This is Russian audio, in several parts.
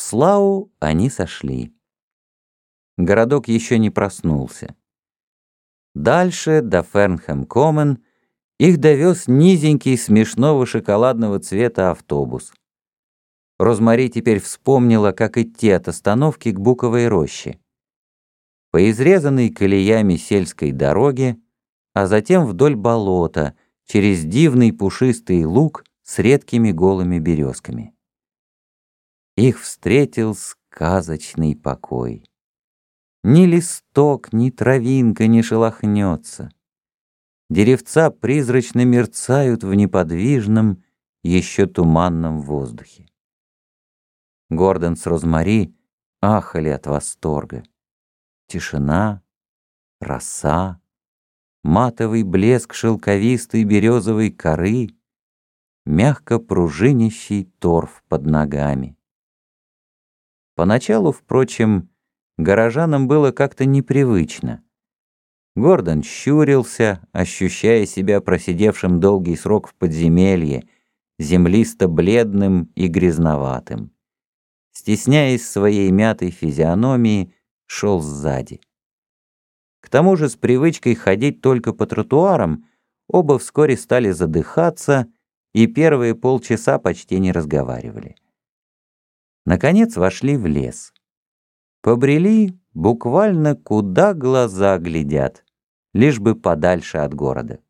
Слау они сошли. Городок еще не проснулся. Дальше, до Фернхэм-Коммон, их довез низенький смешного шоколадного цвета автобус. Розмари теперь вспомнила, как идти от остановки к Буковой роще. По изрезанной колеями сельской дороге, а затем вдоль болота, через дивный пушистый луг с редкими голыми березками. Их встретил сказочный покой. Ни листок, ни травинка не шелохнется. Деревца призрачно мерцают в неподвижном, еще туманном воздухе. Гордон с Розмари ахали от восторга. Тишина, роса, матовый блеск шелковистой березовой коры, мягко пружинящий торф под ногами. Поначалу, впрочем, горожанам было как-то непривычно. Гордон щурился, ощущая себя просидевшим долгий срок в подземелье, землисто-бледным и грязноватым. Стесняясь своей мятой физиономии, шел сзади. К тому же с привычкой ходить только по тротуарам оба вскоре стали задыхаться и первые полчаса почти не разговаривали. Наконец вошли в лес. Побрели буквально куда глаза глядят, лишь бы подальше от города.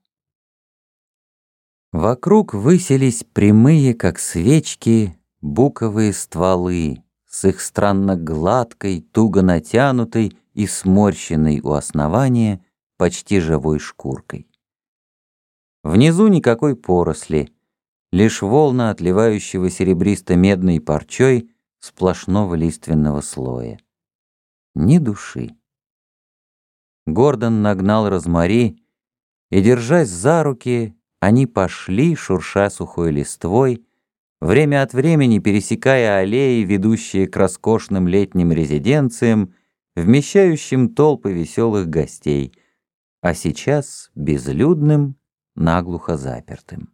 Вокруг высились прямые, как свечки, буковые стволы с их странно гладкой, туго натянутой и сморщенной у основания почти живой шкуркой. Внизу никакой поросли, лишь волна отливающего серебристо-медной парчой сплошного лиственного слоя. Ни души. Гордон нагнал Розмари, и, держась за руки, они пошли, шурша сухой листвой, время от времени пересекая аллеи, ведущие к роскошным летним резиденциям, вмещающим толпы веселых гостей, а сейчас безлюдным, наглухо запертым.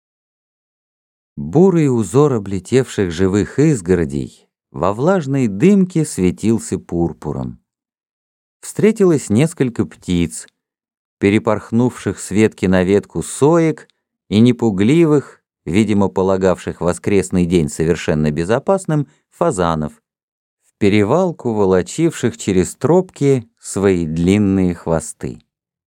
Бурый узор облетевших живых изгородей во влажной дымке светился пурпуром. Встретилось несколько птиц, перепорхнувших с ветки на ветку соек и непугливых, видимо, полагавших воскресный день совершенно безопасным, фазанов, в перевалку волочивших через тропки свои длинные хвосты.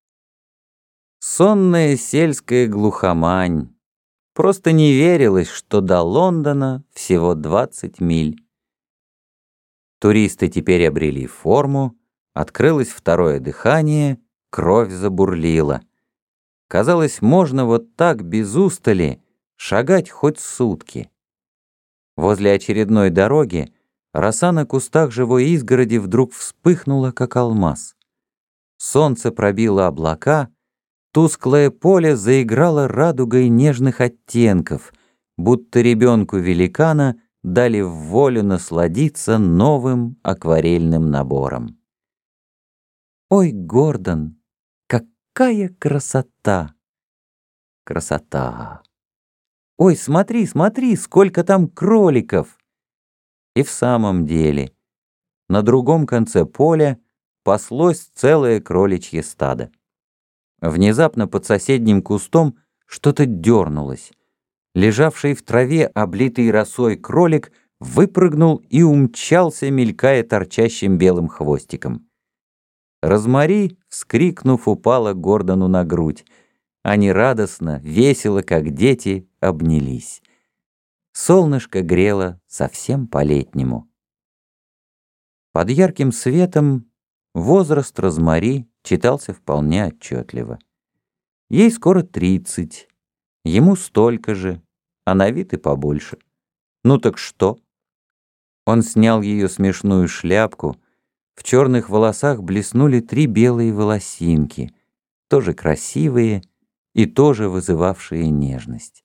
Сонная сельская глухомань. Просто не верилось, что до Лондона всего 20 миль. Туристы теперь обрели форму, открылось второе дыхание, кровь забурлила. Казалось, можно вот так без устали шагать хоть сутки. Возле очередной дороги роса на кустах живой изгороди вдруг вспыхнула, как алмаз. Солнце пробило облака, тусклое поле заиграло радугой нежных оттенков, будто ребенку великана дали в волю насладиться новым акварельным набором. Ой, Гордон, какая красота! Красота! Ой, смотри, смотри, сколько там кроликов! И в самом деле, на другом конце поля паслось целое кроличье стадо. Внезапно под соседним кустом что-то дернулось. Лежавший в траве, облитый росой кролик, выпрыгнул и умчался, мелькая торчащим белым хвостиком. Розмари, вскрикнув, упала Гордону на грудь. Они радостно, весело, как дети, обнялись. Солнышко грело совсем по-летнему. Под ярким светом возраст Розмари читался вполне отчетливо. Ей скоро 30, ему столько же, а на вид и побольше. Ну так что? Он снял ее смешную шляпку, в черных волосах блеснули 3 белые волосинки, тоже красивые и тоже вызывавшие нежность.